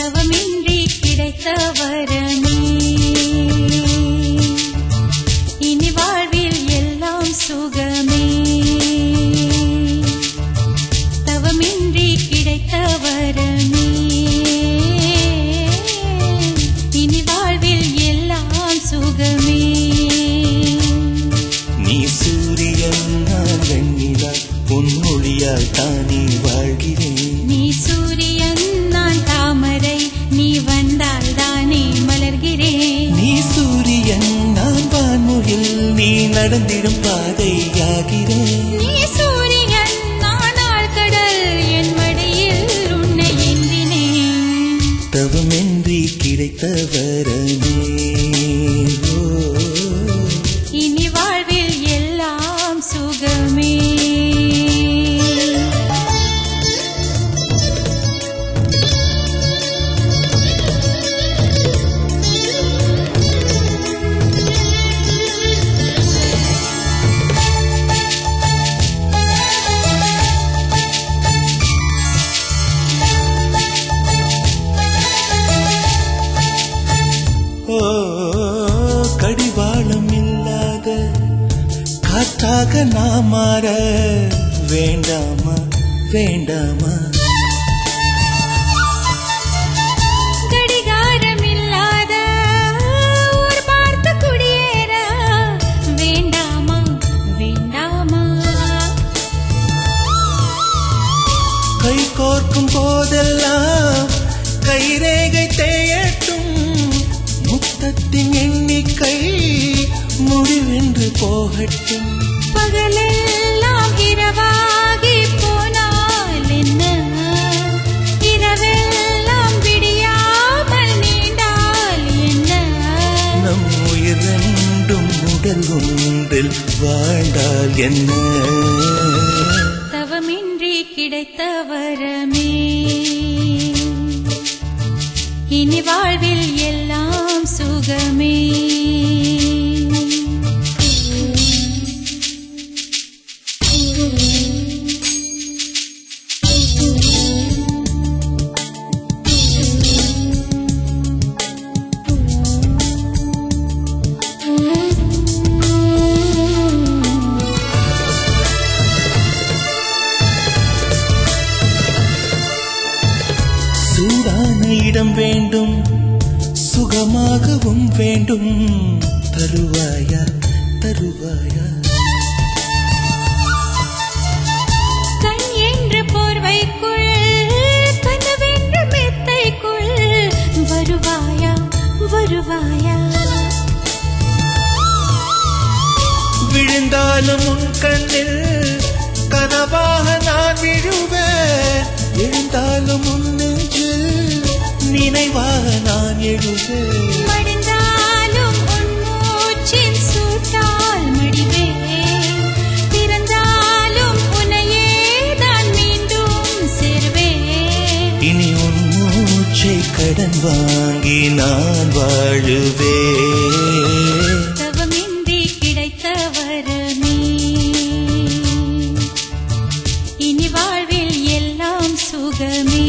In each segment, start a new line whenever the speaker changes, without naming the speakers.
தவமின்றி கிடைத்த வரமே இனி வாழ்வில் எல்லாம் சுகமே தவமின்றி கிடைத்த வரமே இனி வாழ்வில் எல்லாம் சுகமே
நீ சூரியன் நான் வெண்ணிலா பொன்மொழியால் தானே வாழ்கிறேன்
நீ சூரியன் நான் தாமரை நீ வந்தால் தானே மலர்கிறேன்
நீ சூரியன் நான் வான்முகில் நீ நடந்திடும் பாதையாகிறேன்
நீ சூரியன் நான் ஆழ்கடல் என் மடியில் உன்னை ஏந்தினேன்
தவமின்றி கிடைத்த வரமே
இனி வாழ்வில் எல்லாம் சுகமே
கடிவாளம் இல்லாத காற்றாக நாம் மாற வேண்டாமா வேண்டாமா
கடிகாரம் இல்லாத ஊர் பார்த்து குடியேற வேண்டாமா வேண்டாமா
கை கோர்க்கும் போதெல்லாம் கைரேகை தேயட்டும் முத்தத்தின் எண்ணிக்கை முடிவென்று போகட்டும்
பகலெல்லாம் இரவாகி போனால் என்ன இரவெல்லாம் விடியாமல் நீண்டால் என்ன
நம் உயிர் ரெண்டும் உடல் ஒன்றில் வாழ்ந்தால் என்ன
தவமின்றி கிடைத்த வரமே இனி வாழ்வில் எல்லாம் சுகமே
சூடான இடம் வேண்டும் சுகமாகவும் வேண்டும் தருவாயா தருவாயா
கண் என்ற போர்வைக்குள் கனவென்ற மெத்தைக்குள் வருவாயா வருவாயா
விழுந்தாலும் உன் கண்ணில் கனவாக நான் விழுவேன் எழுந்தாலும் உன் நெஞ்சில் நினைவாக நான் எழுவேன்
மடிந்தாலும் உன் மூச்சின் சூட்டால் மடிவேன் பிறந்தாலும் உன்னையே தான் மீண்டும் சேர்வேன்
இனி உன் மூச்சை கடன் வாங்கி நான் வாழுவேன்
தவமின்றி கிடைத்த வரமே இனி வாழ்வில் எல்லாம் சுகமே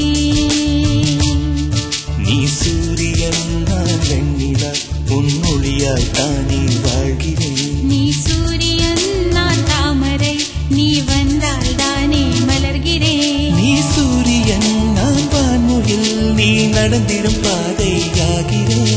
நீ சூரியன் நான் வெண்ணிலா பொன்மொழியால் தானே வாழ்கிறேன்
நீ சூரியன் நான் தாமரை நீ வந்தால் தானே மலர்கிறேன்
நீ சூரியன் நான் வான்முகில் நீ நடந்திடும் பாதையாகிறேன்